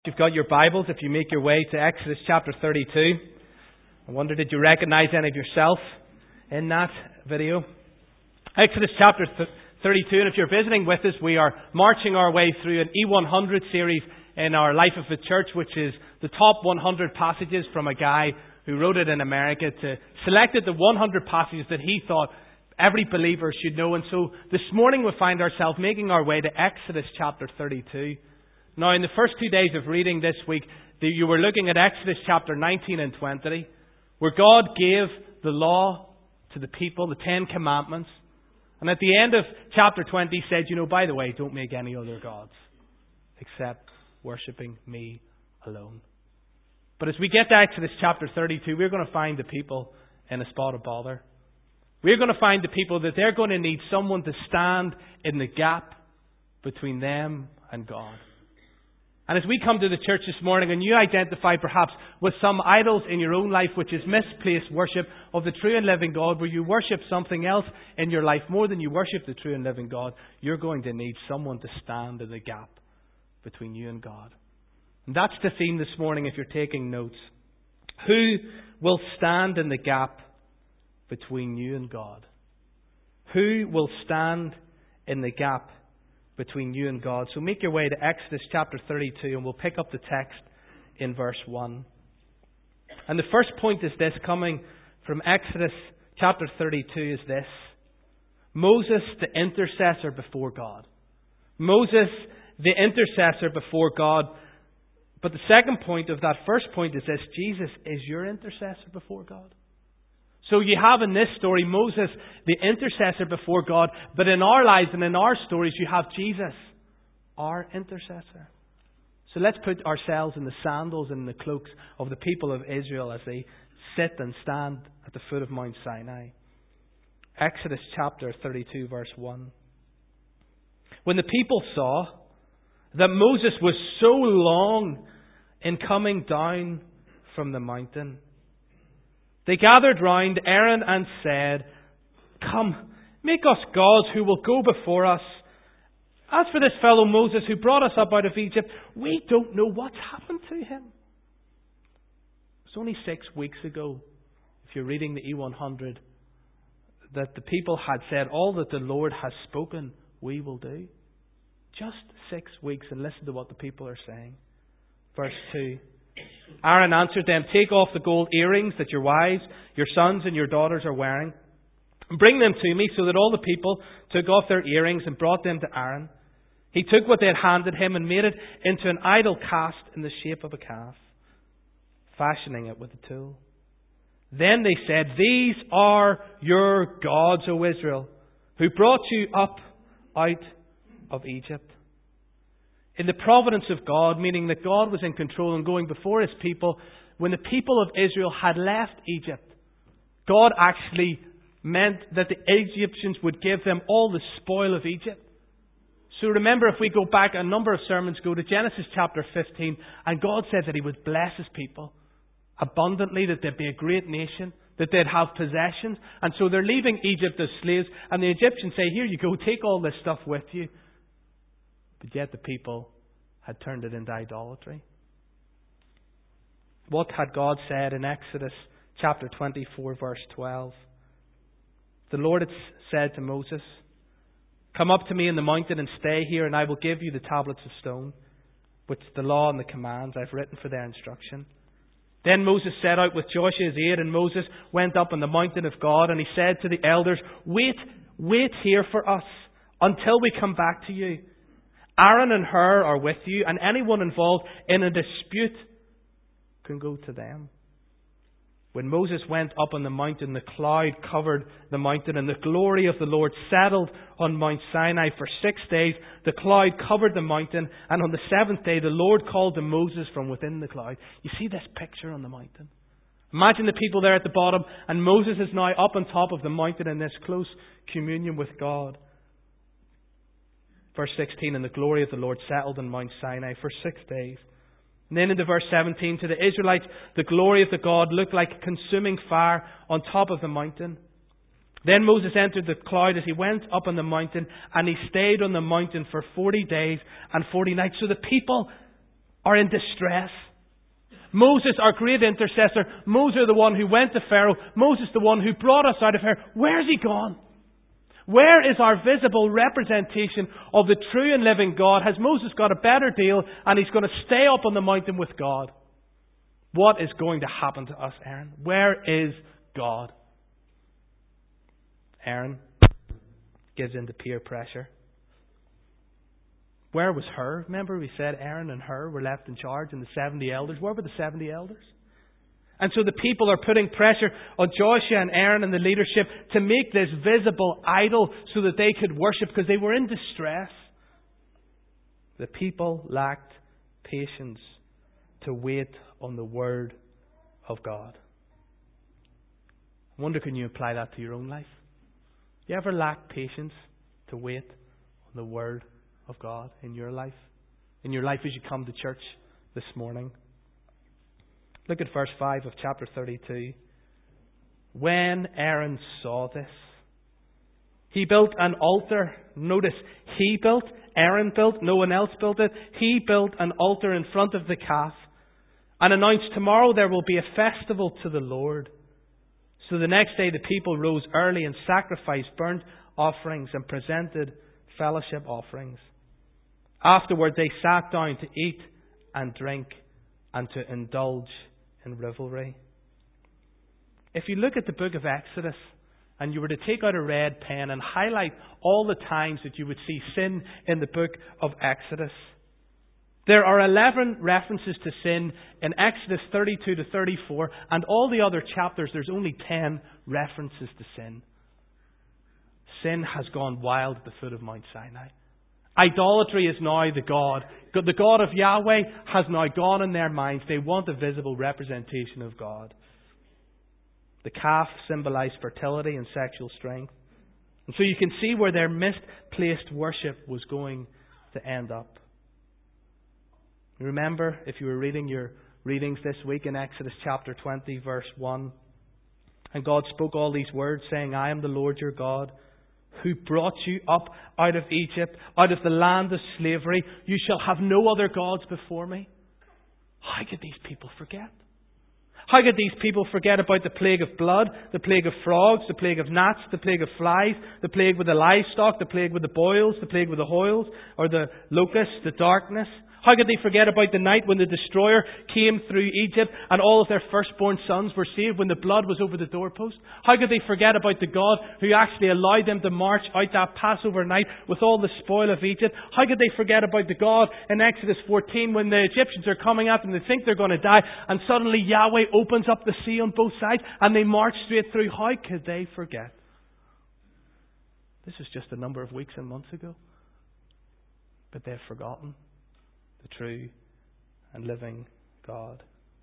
You've got your Bibles, if you make your way to Exodus chapter 32. I wonder, did you recognize any of yourself in that video? Exodus chapter 32, and if you're visiting with us, we are marching our way through an E100 series in our Life of the Church, which is the top 100 passages from a guy who wrote it in America, selected the 100 passages that he thought every believer should know. And so this morning we find ourselves making our way to Exodus chapter 32. Now, in the first 2 days of reading this week, you were looking at Exodus chapter 19 and 20, where God gave the law to the people, the 10 commandments. And at the end of chapter 20, he said, by the way, don't make any other gods except worshipping me alone. But as we get to Exodus chapter 32, we're going to find the people in a spot of bother. We're going to find the people that they're going to need someone to stand in the gap between them and God. And as we come to the church this morning and you identify perhaps with some idols in your own life, which is misplaced worship of the true and living God, where you worship something else in your life more than you worship the true and living God, you're going to need someone to stand in the gap between you and God. And that's the theme this morning if you're taking notes. Who will stand in the gap between you and God? Who will stand in the gap between you and God? So make your way to Exodus chapter 32 and we'll pick up the text in verse 1. And the first point is this, coming from Exodus chapter 32 is this: Moses, the intercessor before God. Moses, the intercessor before God. But the second point of that first point is this: Jesus is your intercessor before God. So you have in this story Moses, the intercessor before God, but in our lives and in our stories you have Jesus, our intercessor. So let's put ourselves in the sandals and the cloaks of the people of Israel as they sit and stand at the foot of Mount Sinai. Exodus chapter 32 verse 1. When the people saw that Moses was so long in coming down from the mountain, they gathered round Aaron and said, "Come, make us gods who will go before us. As for this fellow Moses who brought us up out of Egypt, we don't know what's happened to him." It's only 6 weeks ago, if you're reading the E100, that the people had said, "All that the Lord has spoken, we will do." Just 6 weeks, and listen to what the people are saying. Verse 2. Aaron answered them, "Take off the gold earrings that your wives, your sons and your daughters are wearing, and bring them to me." So that all the people took off their earrings and brought them to Aaron. He took what they had handed him and made it into an idol cast in the shape of a calf, fashioning it with a tool. Then they said, "These are your gods, O Israel, who brought you up out of Egypt." In the providence of God, meaning that God was in control and going before His people, when the people of Israel had left Egypt, God actually meant that the Egyptians would give them all the spoil of Egypt. So remember, if we go back a number of sermons ago to Genesis chapter 15, and God said that He would bless His people abundantly, that they'd be a great nation, that they'd have possessions. And so they're leaving Egypt as slaves, and the Egyptians say, "Here you go, take all this stuff with you." But yet the people had turned it into idolatry. What had God said in Exodus chapter 24 verse 12? The Lord had said to Moses, "Come up to me in the mountain and stay here, and I will give you the tablets of stone, which the law and the commands I've written for their instruction." Then Moses set out with Joshua's aid, and Moses went up on the mountain of God, and he said to the elders, Wait here for us until we come back to you. Aaron and Hur are with you, and anyone involved in a dispute can go to them." When Moses went up on the mountain, the cloud covered the mountain, and the glory of the Lord settled on Mount Sinai for 6 days. The cloud covered the mountain, and on the 7th day the Lord called to Moses from within the cloud. You see this picture on the mountain? Imagine the people there at the bottom, and Moses is now up on top of the mountain in this close communion with God. Verse 16, "And the glory of the Lord settled on Mount Sinai for 6 days. And then into verse 17, "To the Israelites, the glory of the God looked like consuming fire on top of the mountain. Then Moses entered the cloud as he went up on the mountain, and he stayed on the mountain for 40 days and 40 nights. So the people are in distress. Moses, our great intercessor, Moses, the one who went to Pharaoh, Moses, the one who brought us out of here, where's he gone? Where is our visible representation of the true and living God? Has Moses got a better deal and he's going to stay up on the mountain with God? What is going to happen to us, Aaron? Where is God? Aaron gives in to peer pressure. Where was Hur? Remember we said Aaron and Hur were left in charge and the 70 elders. Where were the 70 elders? And so the people are putting pressure on Joshua and Aaron and the leadership to make this visible idol so that they could worship because they were in distress. The people lacked patience to wait on the Word of God. I wonder, can you apply that to your own life? Do you ever lack patience to wait on the Word of God in your life? In your life as you come to church this morning? Look at verse 5 of chapter 32. When Aaron saw this, he built an altar. Notice, he built, Aaron built, no one else built it. He built an altar in front of the calf and announced, tomorrow there will be a festival to the Lord. So the next day the people rose early and sacrificed burnt offerings and presented fellowship offerings. Afterward they sat down to eat and drink and to indulge in revelry. If you look at the book of Exodus and you were to take out a red pen and highlight all the times that you would see sin in the book of Exodus, there are 11 references to sin in Exodus 32 to 34, and all the other chapters there's only 10 references to sin. Sin has gone wild at the foot of Mount Sinai. Idolatry is now the God. The God of Yahweh has now gone in their minds. They want a visible representation of God. The calf symbolized fertility and sexual strength. And so you can see where their misplaced worship was going to end up. Remember, if you were reading your readings this week in Exodus chapter 20, verse 1, and God spoke all these words, saying, I am the Lord your God, who brought you up out of Egypt, out of the land of slavery. You shall have no other gods before me. How could these people forget? How could these people forget about the plague of blood, the plague of frogs, the plague of gnats, the plague of flies, the plague with the livestock, the plague with the boils, the plague with the hoils, or the locusts, the darkness? How could they forget about the night when the destroyer came through Egypt and all of their firstborn sons were saved when the blood was over the doorpost? How could they forget about the God who actually allowed them to march out that Passover night with all the spoil of Egypt? How could they forget about the God in Exodus 14 when the Egyptians are coming at them, they think they're going to die, and suddenly Yahweh opens up the sea on both sides and they march straight through? How could they forget? This was just a number of weeks and months ago. But they've forgotten the true and living God.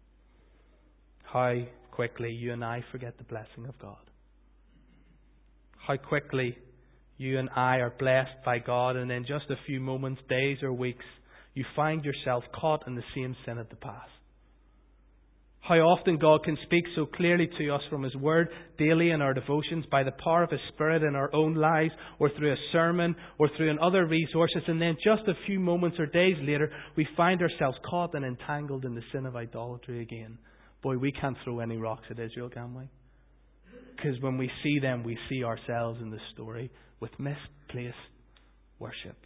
How quickly you and I forget the blessing of God. How quickly you and I are blessed by God, and in just a few moments, days or weeks, you find yourself caught in the same sin of the past. How often God can speak so clearly to us from His Word daily in our devotions, by the power of His Spirit in our own lives, or through a sermon, or through other resources, and then just a few moments or days later, we find ourselves caught and entangled in the sin of idolatry again. Boy, we can't throw any rocks at Israel, can we? Because when we see them, we see ourselves in the story with misplaced worship.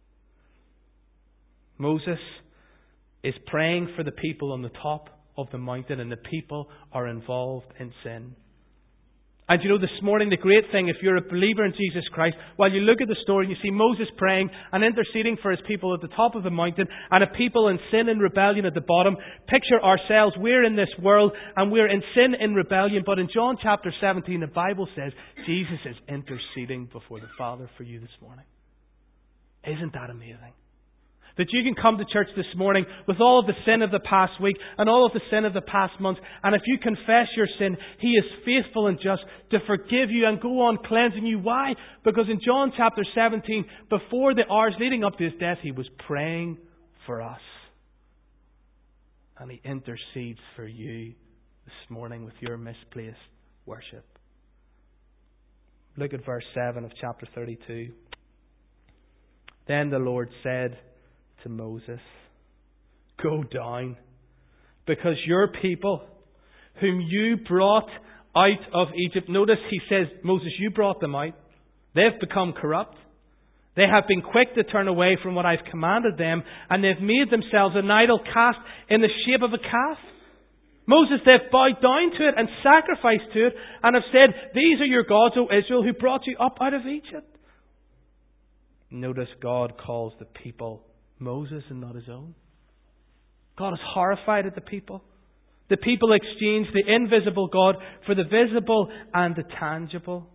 Moses is praying for the people on the top of the mountain, and the people are involved in sin. And you know, this morning, the great thing, if you're a believer in Jesus Christ, while you look at the story and you see Moses praying and interceding for his people at the top of the mountain, and a people in sin and rebellion at the bottom, picture ourselves, we're in this world and we're in sin and rebellion, but in John chapter 17 the Bible says Jesus is interceding before the Father for you this morning. Isn't that amazing? That you can come to church this morning with all of the sin of the past week and all of the sin of the past month, and if you confess your sin, He is faithful and just to forgive you and go on cleansing you. Why? Because in John chapter 17, before the hours leading up to His death, He was praying for us. And He intercedes for you this morning with your misplaced worship. Look at verse 7 of chapter 32. Then the Lord said to Moses, go down, because your people, whom you brought out of Egypt," notice he says, Moses, you brought them out. "They've become corrupt. They have been quick to turn away from what I've commanded them, and they've made themselves an idol cast in the shape of a calf." Moses, they've bowed down to it and sacrificed to it, and have said, "These are your gods, O Israel, who brought you up out of Egypt." Notice God calls the people Moses and not his own. God is horrified at the people. The people exchanged the invisible God for the visible and the tangible.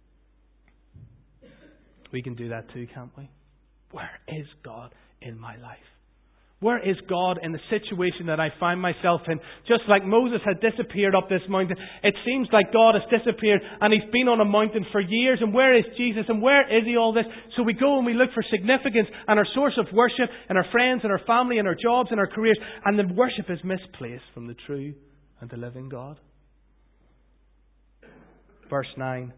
We can do that too, can't we? Where is God in my life? Where is God in the situation that I find myself in? Just like Moses had disappeared up this mountain, it seems like God has disappeared and He's been on a mountain for years. And where is Jesus? And where is He all this? So we go and we look for significance and our source of worship and our friends and our family and our jobs and our careers. And the worship is misplaced from the true and the living God. Verse 9.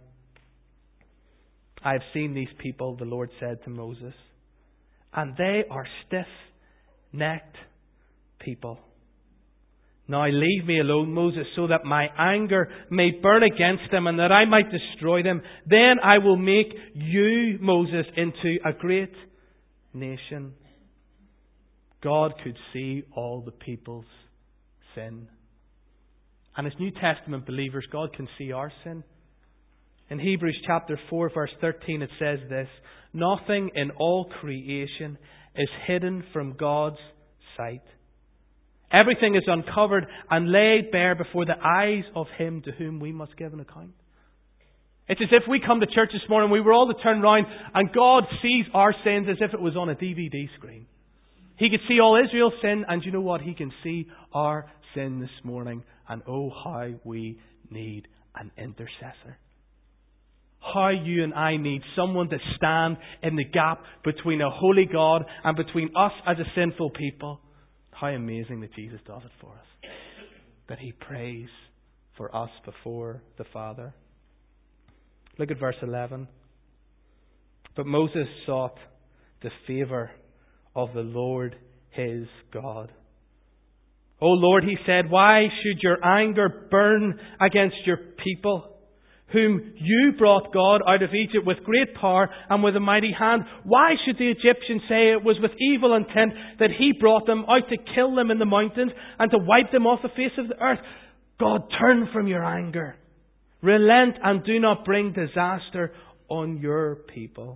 "I have seen these people," the Lord said to Moses, "and they are stiff-necked people. Now leave me alone, Moses, so that my anger may burn against them and that I might destroy them. Then I will make you, Moses, into a great nation." God could see all the people's sin. And as New Testament believers, God can see our sin. In Hebrews chapter 4, verse 13, it says this: "Nothing in all creation is hidden from God's sight. Everything is uncovered and laid bare before the eyes of Him to whom we must give an account." It's as if we come to church this morning, we were all to turn round, and God sees our sins as if it was on a DVD screen. He could see all Israel's sin, and you know what? He can see our sin this morning. And oh, how we need an intercessor. How you and I need someone to stand in the gap between a holy God and between us as a sinful people. How amazing that Jesus does it for us. That He prays for us before the Father. Look at verse 11. "But Moses sought the favour of the Lord his God. 'O Lord,' he said, 'why should your anger burn against your people, whom you brought, God, out of Egypt with great power and with a mighty hand? Why should the Egyptians say it was with evil intent that He brought them out to kill them in the mountains and to wipe them off the face of the earth? God, turn from your anger. Relent and do not bring disaster on your people.'"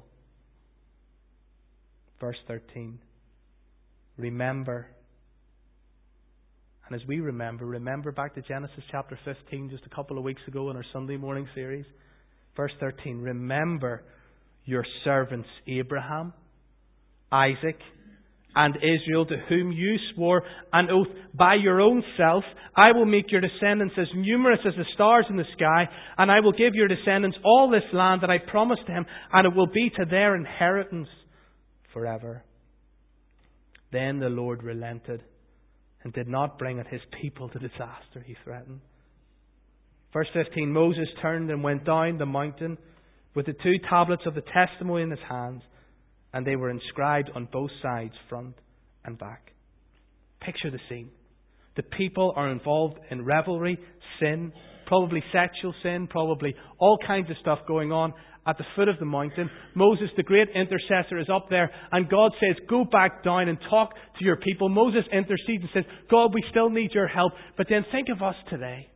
Verse 13. "Remember." And as we remember back to Genesis chapter 15 just a couple of weeks ago in our Sunday morning series. Verse 13, "Remember your servants Abraham, Isaac, and Israel, to whom you swore an oath by your own self. I will make your descendants as numerous as the stars in the sky, and I will give your descendants all this land that I promised them, and it will be to their inheritance forever." Then the Lord relented and did not bring on His people to disaster He threatened. Verse 15, "Moses turned and went down the mountain with the 2 tablets of the testimony in his hands, and they were inscribed on both sides, front and back." Picture the scene. The people are involved in revelry, sin, probably sexual sin, probably all kinds of stuff going on at the foot of the mountain. Moses, the great intercessor, is up there, and God says, "Go back down and talk to your people." Moses intercedes and says, "God, we still need your help." But then think of us today.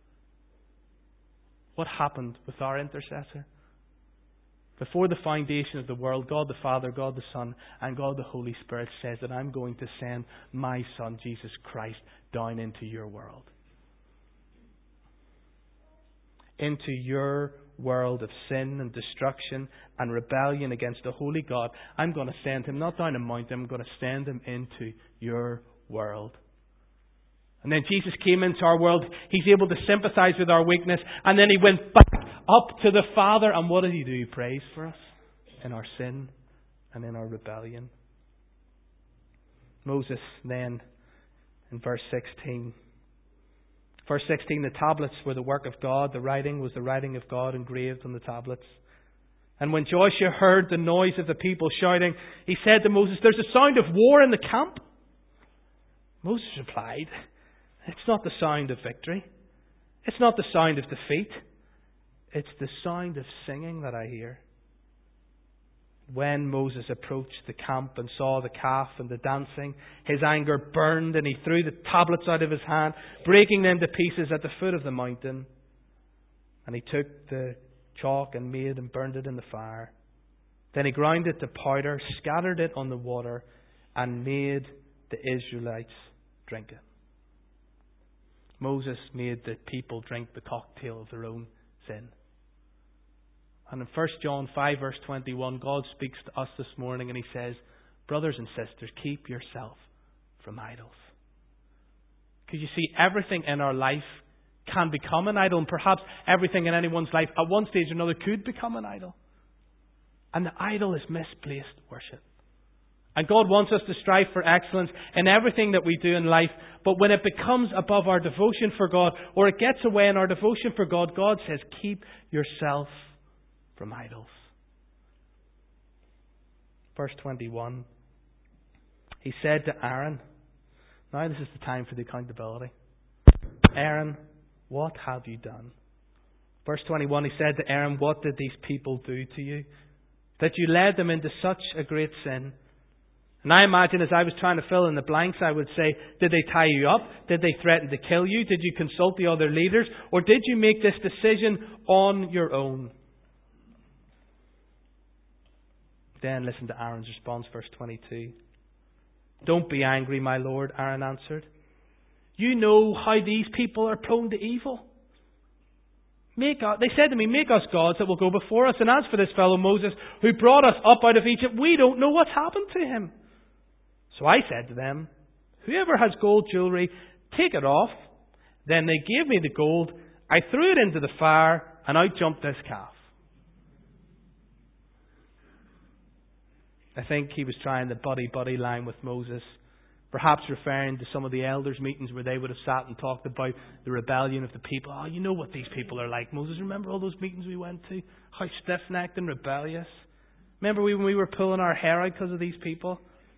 What happened with our intercessor? Before the foundation of the world, God the Father, God the Son, and God the Holy Spirit says that I'm going to send my Son, Jesus Christ, down into your world. Into your world of sin and destruction and rebellion against a holy God. I'm going to send Him not down a mountain, I'm going to send Him into your world. And then Jesus came into our world. He's able to sympathize with our weakness. And then He went back up to the Father. And what did He do? He prays for us in our sin and in our rebellion. Moses then, in verse 16, the tablets were the work of God. The writing was the writing of God engraved on the tablets. "And when Joshua heard the noise of the people shouting, he said to Moses, 'There's a sound of war in the camp.' Moses replied, "It's not the sound of victory. It's not the sound of defeat. It's the sound of singing that I hear." When Moses approached the camp and saw the calf and the dancing, his anger burned, and he threw the tablets out of his hand, breaking them to pieces at the foot of the mountain. And he took the chalk and made and burned it in the fire. Then he ground it to powder, scattered it on the water, and made the Israelites drink it. Moses made the people drink the cocktail of their own sin. And in 1 John 5 verse 21, God speaks to us this morning and He says, brothers and sisters, keep yourself from idols. Because you see, everything in our life can become an idol, and perhaps everything in anyone's life at one stage or another could become an idol. And the idol is misplaced worship. And God wants us to strive for excellence in everything that we do in life. But when it becomes above our devotion for God, or it gets away in our devotion for God, God says, keep yourself from idols. Verse 21. He said to Aaron, now this is the time for the accountability. Aaron, what have you done? Verse 21, he said to Aaron, what did these people do to you, that you led them into such a great sin? And I imagine as I was trying to fill in the blanks, I would say, did they tie you up? Did they threaten to kill you? Did you consult the other leaders? Or did you make this decision on your own? Then listen to Aaron's response, verse 22. Don't be angry, my lord, Aaron answered. You know how these people are prone to evil. They said to me, make us gods that will go before us. And as for this fellow Moses, who brought us up out of Egypt, we don't know what's happened to him. So I said to them, whoever has gold jewelry, take it off. Then they gave me the gold. I threw it into the fire, and out jumped this calf. I think he was trying the buddy-buddy line with Moses, perhaps referring to some of the elders' meetings where they would have sat and talked about the rebellion of the people. Oh, you know what these people are like, Moses. Remember all those meetings we went to? How stiff-necked and rebellious. Remember when we were pulling our hair out because of these people?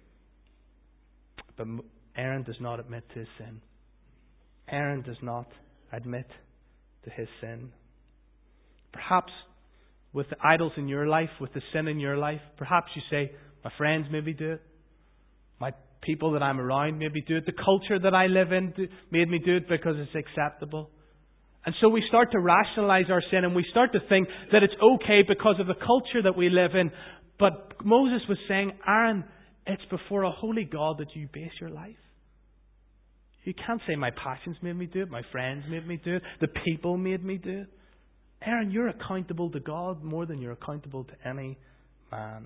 But Aaron does not admit to his sin. Aaron does not admit to his sin. Perhaps with the idols in your life, with the sin in your life, perhaps you say, my friends maybe do it. My people that I'm around maybe do it. The culture that I live in made me do it because it's acceptable. And so we start to rationalize our sin, and we start to think that it's okay because of the culture that we live in. But Moses was saying, Aaron, it's before a holy God that you base your life. You can't say my passions made me do it, my friends made me do it, the people made me do it. Aaron, you're accountable to God more than you're accountable to any man.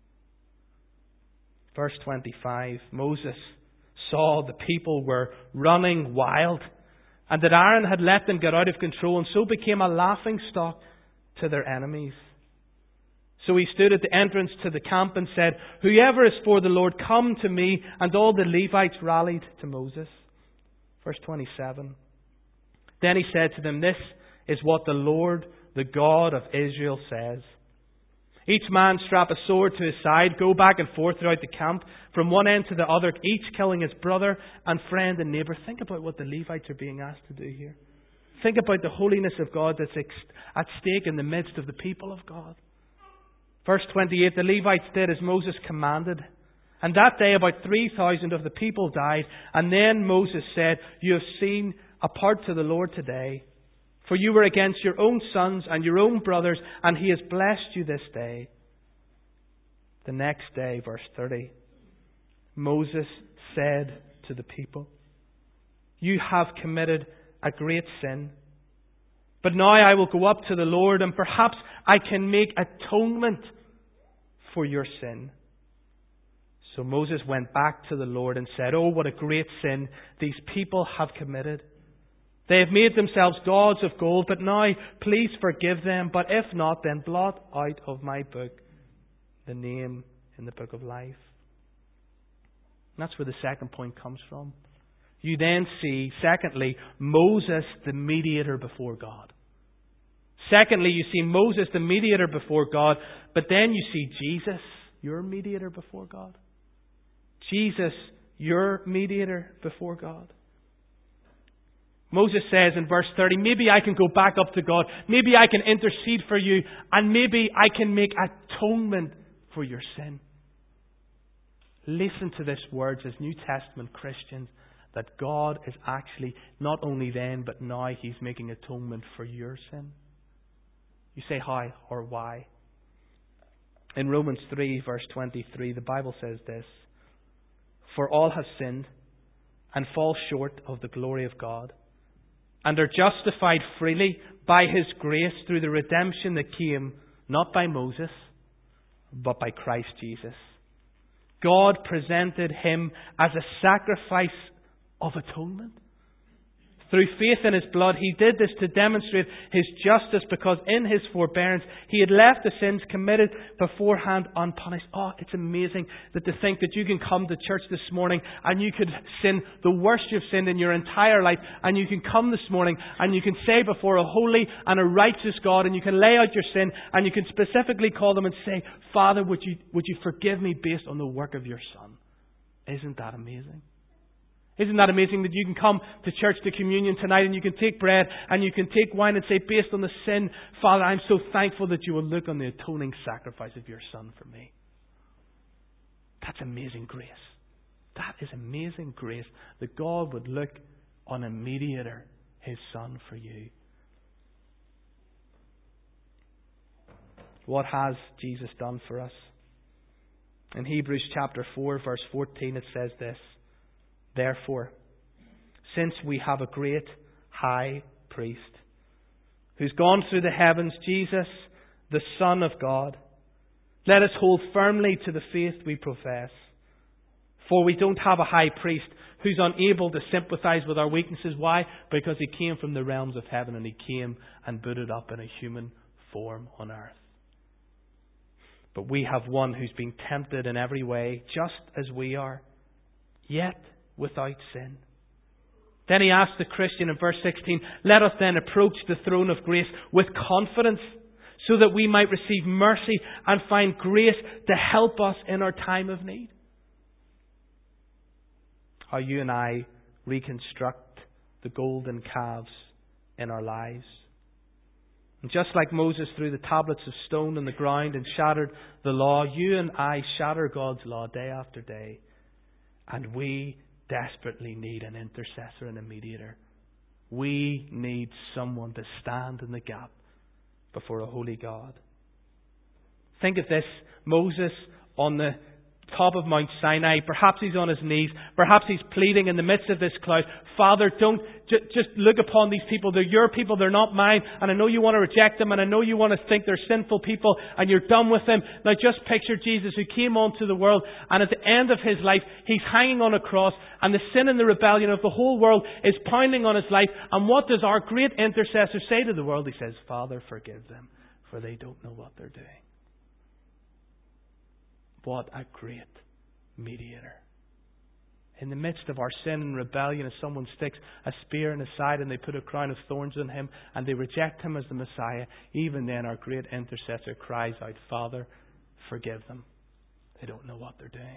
Verse 25, Moses saw the people were running wild, and that Aaron had let them get out of control, and so became a laughing stock to their enemies. So he stood at the entrance to the camp and said, whoever is for the Lord, come to me. And all the Levites rallied to Moses. Verse 27. Then he said to them, this is what the Lord, the God of Israel, says. Each man strap a sword to his side, go back and forth throughout the camp, from one end to the other, each killing his brother and friend and neighbour. Think about what the Levites are being asked to do here. Think about the holiness of God that's at stake in the midst of the people of God. Verse 28, the Levites did as Moses commanded. And that day about 3,000 of the people died. And then Moses said, you have seen apart to the Lord today. For you were against your own sons and your own brothers, and He has blessed you this day. The next day, verse 30, Moses said to the people, you have committed a great sin. But now I will go up to the Lord, and perhaps I can make atonement for your sin. So Moses went back to the Lord and said, oh, what a great sin these people have committed. They have made themselves gods of gold, but now please forgive them. But if not, then blot out of my book the name in the book of life. And that's where the second point comes from. You then see, secondly, Moses the mediator before God. Secondly, you see Moses the mediator before God, but then you see Jesus, your mediator before God. Jesus your mediator before God? Moses says in verse 30, maybe I can go back up to God. Maybe I can intercede for you. And maybe I can make atonement for your sin. Listen to this words as New Testament Christians, that God is actually, not only then, but now He's making atonement for your sin. You say how or why? In Romans 3 verse 23, the Bible says this: For all have sinned and fall short of the glory of God, and are justified freely by His grace through the redemption that came not by Moses, but by Christ Jesus. God presented Him as a sacrifice of atonement. Through faith in His blood, He did this to demonstrate His justice, because in His forbearance He had left the sins committed beforehand unpunished. Oh, it's amazing that to think that you can come to church this morning and you could sin the worst you've sinned in your entire life, and you can come this morning and you can say before a holy and a righteous God, and you can lay out your sin, and you can specifically call them and say, Father, would you forgive me based on the work of your Son? Isn't that amazing? Isn't that amazing that you can come to church, to communion tonight, and you can take bread and you can take wine and say, based on the sin, Father, I'm so thankful that you will look on the atoning sacrifice of your Son for me. That's amazing grace. That is amazing grace, that God would look on a mediator, His Son, for you. What has Jesus done for us? In Hebrews chapter 4 verse 14 it says this: Therefore, since we have a great high priest who's gone through the heavens, Jesus, the Son of God, let us hold firmly to the faith we profess. For we don't have a high priest who's unable to sympathize with our weaknesses. Why? Because He came from the realms of heaven, and He came and booted up in a human form on earth. But we have one who's been tempted in every way, just as we are, yet without sin. Then he asks the Christian in verse 16, let us then approach the throne of grace with confidence, so that we might receive mercy and find grace to help us in our time of need. How you and I reconstruct the golden calves in our lives. And just like Moses threw the tablets of stone on the ground and shattered the law, you and I shatter God's law day after day. And we desperately need an intercessor and a mediator. We need someone to stand in the gap before a holy God. Think of this: Moses on the top of Mount Sinai. Perhaps he's on his knees. Perhaps he's pleading in the midst of this cloud. Father, don't just look upon these people. They're your people. They're not mine. And I know you want to reject them. And I know you want to think they're sinful people. And you're done with them. Now just picture Jesus, who came onto the world. And at the end of His life, He's hanging on a cross. And the sin and the rebellion of the whole world is pounding on His life. And what does our great intercessor say to the world? He says, Father, forgive them, for they don't know what they're doing. What a great mediator. In the midst of our sin and rebellion, if someone sticks a spear in His side and they put a crown of thorns on Him and they reject Him as the Messiah, even then our great intercessor cries out, Father, forgive them. They don't know what they're doing.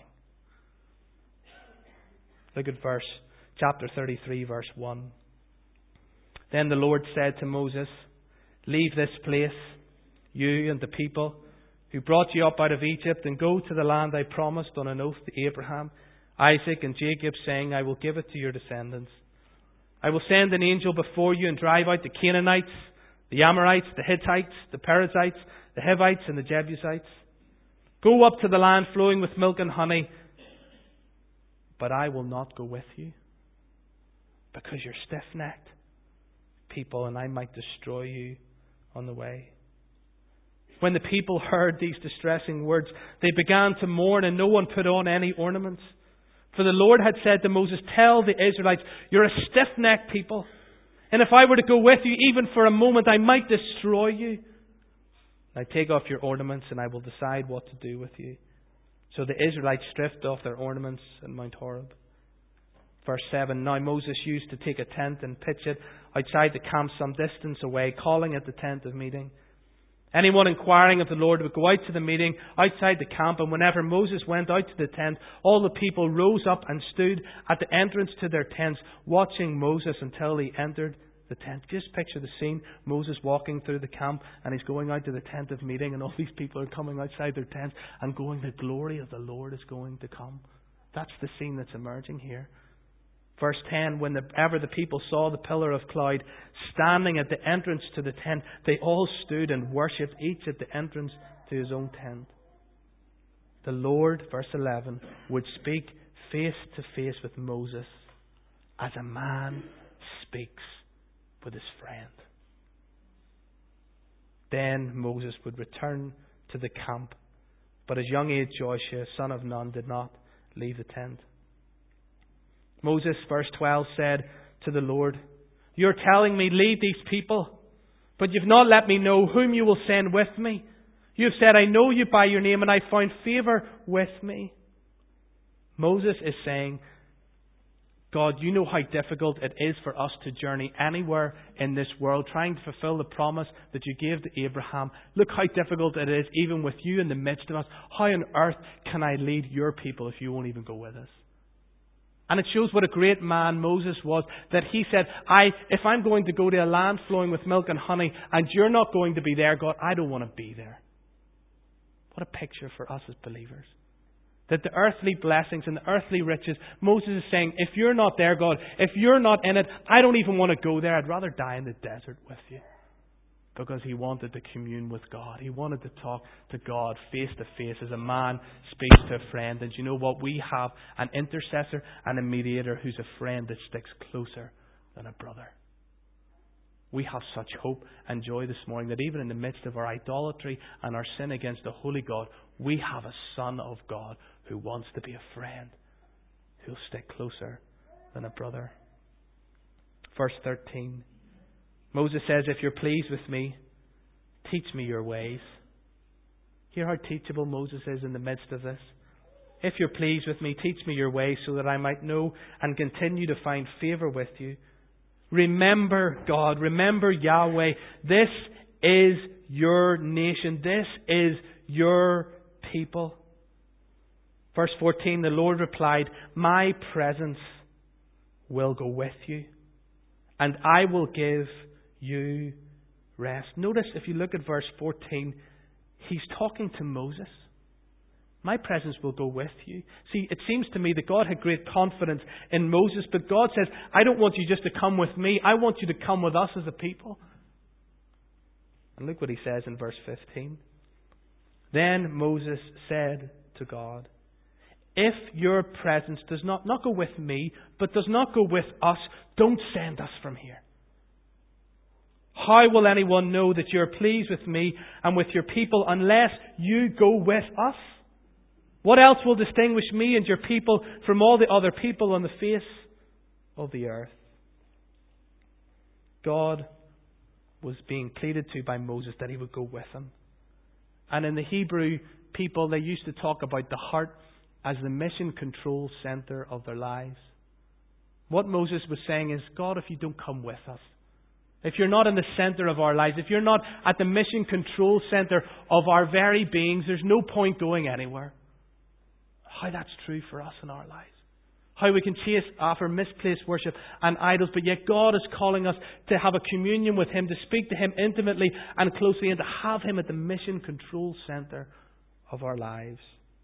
Look at chapter 33, verse 1. Then the Lord said to Moses, leave this place, you and the people who brought you up out of Egypt, and go to the land I promised on an oath to Abraham, Isaac and Jacob, saying, I will give it to your descendants. I will send an angel before you and drive out the Canaanites, the Amorites, the Hittites, the Perizzites, the Hivites, and the Jebusites. Go up to the land flowing with milk and honey, but I will not go with you, because you're stiff-necked people, and I might destroy you on the way. When the people heard these distressing words, they began to mourn, and no one put on any ornaments. For the Lord had said to Moses, tell the Israelites, you're a stiff-necked people. And if I were to go with you, even for a moment, I might destroy you. Now take off your ornaments, and I will decide what to do with you. So the Israelites stripped off their ornaments at Mount Horeb. Verse 7, now Moses used to take a tent and pitch it outside the camp some distance away, calling it the tent of meeting. Anyone inquiring of the Lord would go out to the meeting outside the camp, and whenever Moses went out to the tent, all the people rose up and stood at the entrance to their tents, watching Moses until he entered the tent. Just picture the scene. Moses walking through the camp, and he's going out to the tent of meeting, and all these people are coming outside their tents and going, the glory of the Lord is going to come. That's the scene that's emerging here. Verse 10, whenever the people saw the pillar of cloud standing at the entrance to the tent, they all stood and worshipped, each at the entrance to his own tent. The Lord, verse 11, would speak face to face with Moses as a man speaks with his friend. Then Moses would return to the camp, but his young age Joshua, son of Nun, did not leave the tent. Moses, verse 12, said to the Lord, "You're telling me, lead these people, but you've not let me know whom you will send with me. You've said, I know you by your name, and I found favor with me." Moses is saying, God, you know how difficult it is for us to journey anywhere in this world, trying to fulfill the promise that you gave to Abraham. Look how difficult it is, even with you in the midst of us. How on earth can I lead your people if you won't even go with us? And it shows what a great man Moses was, that he said, if I'm going to go to a land flowing with milk and honey, and you're not going to be there, God, I don't want to be there. What a picture for us as believers. That the earthly blessings and the earthly riches, Moses is saying, if you're not there, God, if you're not in it, I don't even want to go there. I'd rather die in the desert with you. Because he wanted to commune with God. He wanted to talk to God face to face as a man speaks to a friend. And you know what? We have an intercessor and a mediator who's a friend that sticks closer than a brother. We have such hope and joy this morning that even in the midst of our idolatry and our sin against the holy God, we have a Son of God who wants to be a friend, who'll stick closer than a brother. Verse 13. Moses says, if you're pleased with me, teach me your ways. Hear how teachable Moses is in the midst of this. If you're pleased with me, teach me your ways so that I might know and continue to find favour with you. Remember God, remember Yahweh. This is your nation. This is your people. Verse 14, the Lord replied, my presence will go with you, and I will give you rest. Notice if you look at verse 14, he's talking to Moses. My presence will go with you. See, it seems to me that God had great confidence in Moses, but God says, I don't want you just to come with me. I want you to come with us as a people. And look what he says in verse 15. Then Moses said to God, if your presence does not go with me, but does not go with us, don't send us from here. How will anyone know that you're pleased with me and with your people unless you go with us? What else will distinguish me and your people from all the other people on the face of the earth? God was being pleaded to by Moses that he would go with him. And in the Hebrew people, they used to talk about the heart as the mission control center of their lives. What Moses was saying is, God, if you don't come with us, if you're not in the center of our lives, if you're not at the mission control center of our very beings, there's no point going anywhere. How that's true for us in our lives. How we can chase after misplaced worship and idols, but yet God is calling us to have a communion with Him, to speak to Him intimately and closely, and to have Him at the mission control center of our lives.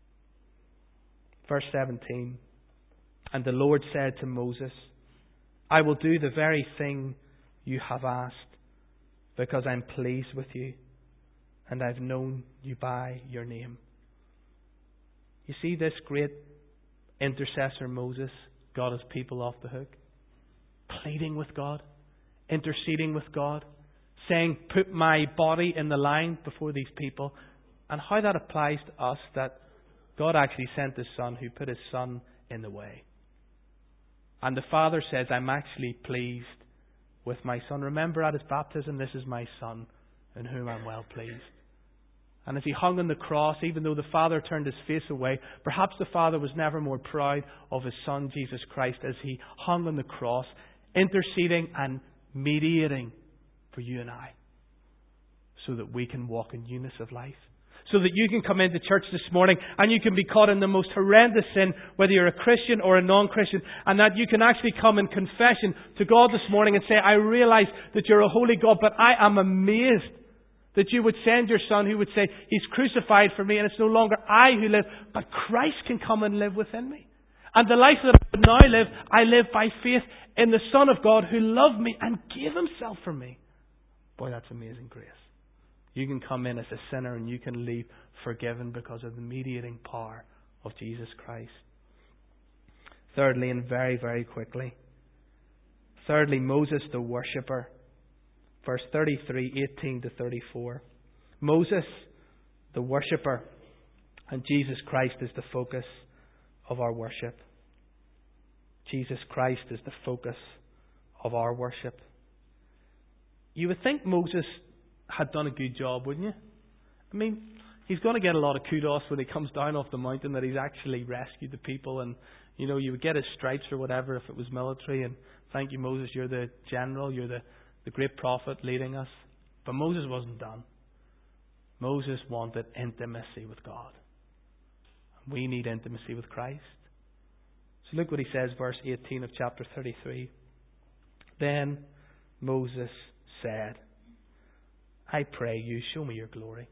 Verse 17. And the Lord said to Moses, I will do the very thing you have asked, because I'm pleased with you, and I've known you by your name. You see this great intercessor Moses got his people off the hook, pleading with God, interceding with God, saying, put my body in the line before these people. And how that applies to us, that God actually sent His Son, who put His Son in the way. And the Father says, I'm actually pleased with my Son. Remember at His baptism, this is my Son in whom I'm well pleased. And as He hung on the cross, even though the Father turned His face away, perhaps the Father was never more proud of His Son, Jesus Christ, as He hung on the cross, interceding and mediating for you and I, so that we can walk in newness of life. So that you can come into church this morning and you can be caught in the most horrendous sin, whether you're a Christian or a non-Christian, and that you can actually come in confession to God this morning and say, I realize that you're a holy God, but I am amazed that you would send your Son who would say, He's crucified for me, and it's no longer I who live, but Christ can come and live within me. And the life that I now live, I live by faith in the Son of God who loved me and gave Himself for me. Boy, that's amazing grace. You can come in as a sinner and you can leave forgiven because of the mediating power of Jesus Christ. Thirdly, and very, very quickly. Thirdly, Moses the worshipper. Verse 33, 18 to 34. Moses the worshipper, and Jesus Christ is the focus of our worship. Jesus Christ is the focus of our worship. You would think Moses had done a good job, wouldn't you? I mean, he's going to get a lot of kudos when he comes down off the mountain that he's actually rescued the people, and you know, you would get his stripes or whatever if it was military, and thank you, Moses, you're the general, you're the great prophet leading us. But Moses wasn't done. Moses wanted intimacy with God. We need intimacy with Christ. So look what he says, verse 18 of chapter 33. Then Moses said, I pray you, show me your glory.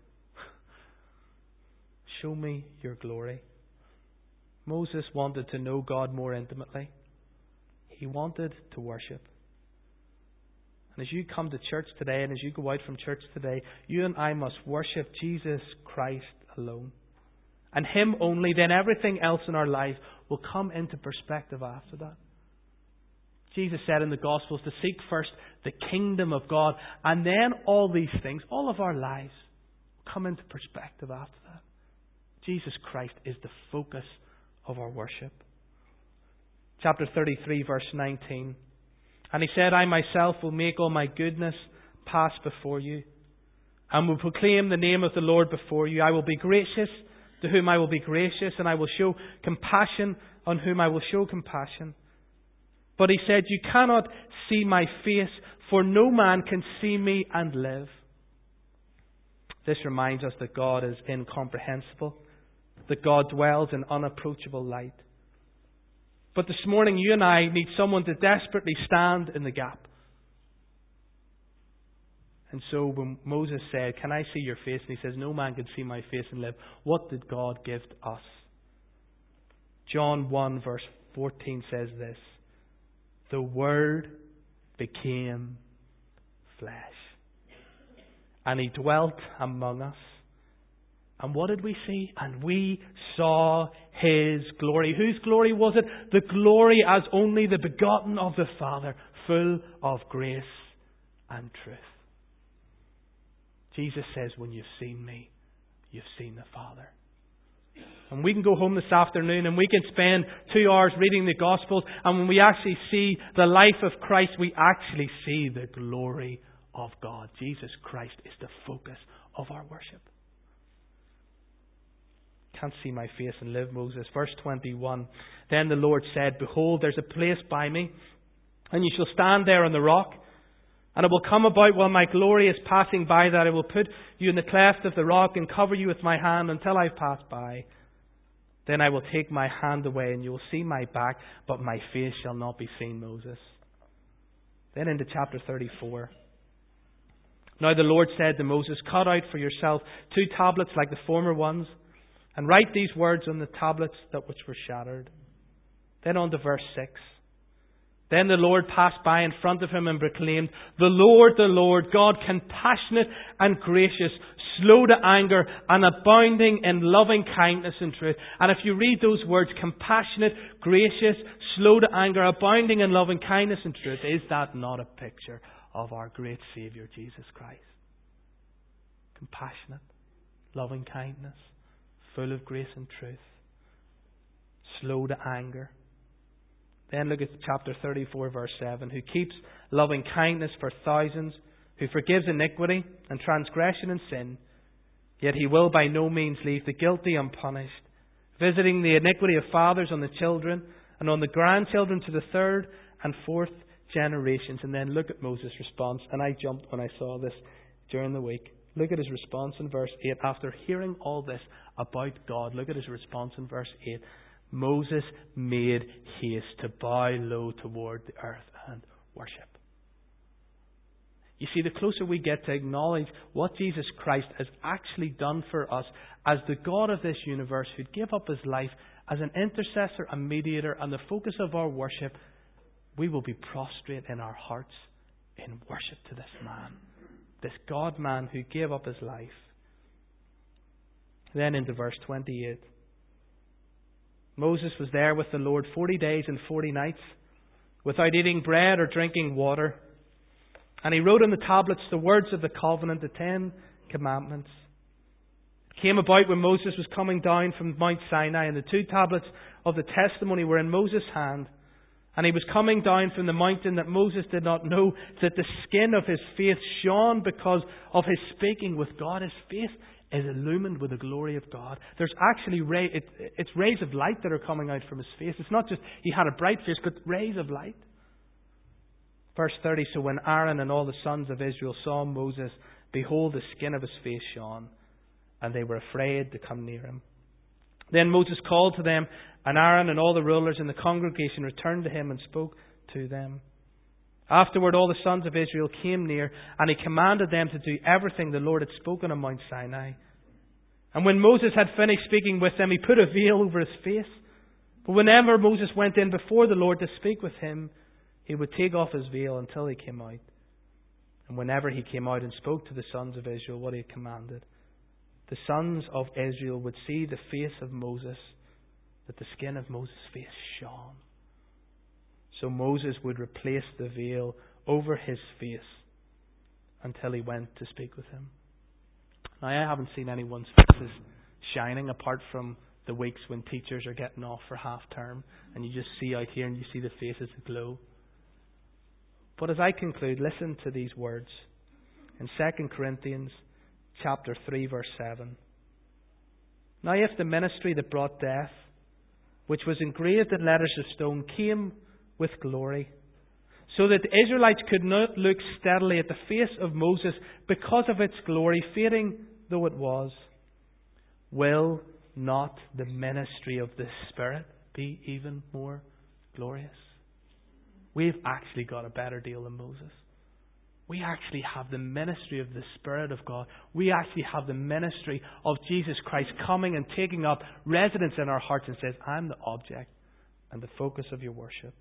Show me your glory. Moses wanted to know God more intimately. He wanted to worship. And as you come to church today and as you go out from church today, you and I must worship Jesus Christ alone. And Him only, then everything else in our life will come into perspective after that. Jesus said in the Gospels to seek first the kingdom of God, and then all these things, all of our lives, will come into perspective after that. Jesus Christ is the focus of our worship. Chapter 33, verse 19. And He said, I myself will make all my goodness pass before you, and will proclaim the name of the Lord before you. I will be gracious to whom I will be gracious, and I will show compassion on whom I will show compassion. But He said, you cannot see my face, for no man can see me and live. This reminds us that God is incomprehensible, that God dwells in unapproachable light. But this morning, you and I need someone to desperately stand in the gap. And so when Moses said, can I see your face? And he says, no man can see my face and live. What did God give to us? John 1 verse 14 says this. The Word became flesh. And He dwelt among us. And what did we see? And we saw His glory. Whose glory was it? The glory as only the begotten of the Father, full of grace and truth. Jesus says, when you've seen me, you've seen the Father. And we can go home this afternoon and we can spend 2 hours reading the Gospels, and when we actually see the life of Christ, we actually see the glory of God. Jesus Christ is the focus of our worship. Can't see my face and live, Moses. Verse 21. Then the Lord said, behold, there's a place by me, and you shall stand there on the rock. And it will come about while my glory is passing by that I will put you in the cleft of the rock and cover you with my hand until I pass by. Then I will take my hand away and you will see my back, but my face shall not be seen, Moses. Then into chapter 34. Now the Lord said to Moses, cut out for yourself 2 tablets like the former ones, and write these words on the tablets that which were shattered. Then on to verse 6. Then the Lord passed by in front of him and proclaimed, the Lord, God compassionate and gracious, slow to anger and abounding in loving kindness and truth. And if you read those words, compassionate, gracious, slow to anger, abounding in loving kindness and truth, is that not a picture of our great Saviour, Jesus Christ? Compassionate, loving kindness, full of grace and truth, slow to anger. Then look at chapter 34, verse 7. Who keeps loving kindness for thousands, who forgives iniquity and transgression and sin, yet He will by no means leave the guilty unpunished, visiting the iniquity of fathers on the children and on the grandchildren to the 3rd and 4th generations. And then look at Moses' response. And I jumped when I saw this during the week. Look at his response in verse 8. After hearing all this about God, look at his response in verse 8. Moses made haste to bow low toward the earth and worship. You see, the closer we get to acknowledge what Jesus Christ has actually done for us as the God of this universe who gave up his life as an intercessor and mediator and the focus of our worship, we will be prostrate in our hearts in worship to this man, this God-man who gave up his life. Then into verse 28. Moses was there with the Lord 40 days and 40 nights without eating bread or drinking water. And he wrote on the tablets the words of the covenant, the 10 commandments. It came about when Moses was coming down from Mount Sinai, and the 2 tablets of the testimony were in Moses' hand. And he was coming down from the mountain that Moses did not know, that the skin of his face shone because of his speaking with God. His face is illumined with the glory of God. There's actually it's rays of light that are coming out from his face. It's not just he had a bright face, but rays of light. Verse 30, so when Aaron and all the sons of Israel saw Moses, behold, the skin of his face shone, and they were afraid to come near him. Then Moses called to them, and Aaron and all the rulers in the congregation returned to him and spoke to them. Afterward, all the sons of Israel came near, and he commanded them to do everything the Lord had spoken on Mount Sinai. And when Moses had finished speaking with them, he put a veil over his face. But whenever Moses went in before the Lord to speak with him, he would take off his veil until he came out. And whenever he came out and spoke to the sons of Israel what he had commanded, the sons of Israel would see the face of Moses, that the skin of Moses' face shone. So Moses would replace the veil over his face until he went to speak with him. Now, I haven't seen anyone's faces shining apart from the weeks when teachers are getting off for half term and you just see out here and you see the faces aglow. But as I conclude, listen to these words in 2 Corinthians chapter 3 verse 7. Now if the ministry that brought death, which was engraved in letters of stone, came with glory, so that the Israelites could not look steadily at the face of Moses because of its glory, fading though it was, will not the ministry of the Spirit be even more glorious? We've actually got a better deal than Moses. We actually have the ministry of the Spirit of God. We actually have the ministry of Jesus Christ coming and taking up residence in our hearts and says, I'm the object and the focus of your worship.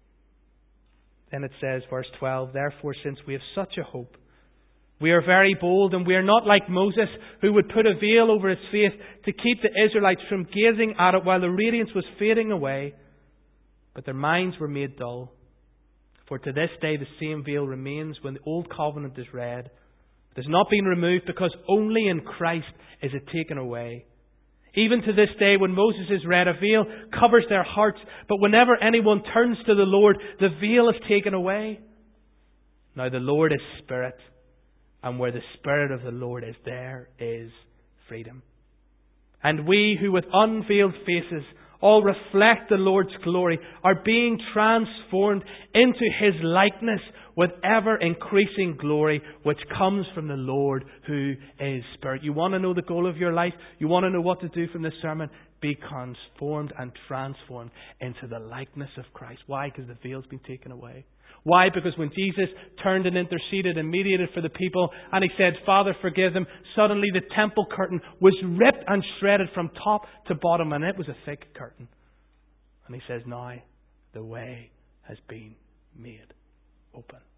Then it says, verse 12, therefore, since we have such a hope, we are very bold, and we are not like Moses, who would put a veil over his face to keep the Israelites from gazing at it while the radiance was fading away. But their minds were made dull. For to this day the same veil remains when the old covenant is read. It has not been removed, because only in Christ is it taken away. Even to this day, when Moses is read, a veil covers their hearts. But whenever anyone turns to the Lord, the veil is taken away. Now the Lord is Spirit, and where the Spirit of the Lord is, there is freedom. And we who with unveiled faces all reflect the Lord's glory are being transformed into His likeness with ever-increasing glory, which comes from the Lord who is Spirit. You want to know the goal of your life? You want to know what to do from this sermon? Be transformed and transformed into the likeness of Christ. Why? Because the veil's been taken away. Why? Because when Jesus turned and interceded and mediated for the people and He said, Father, forgive them, suddenly the temple curtain was ripped and shredded from top to bottom, and it was a thick curtain. And He says, now the way has been made open.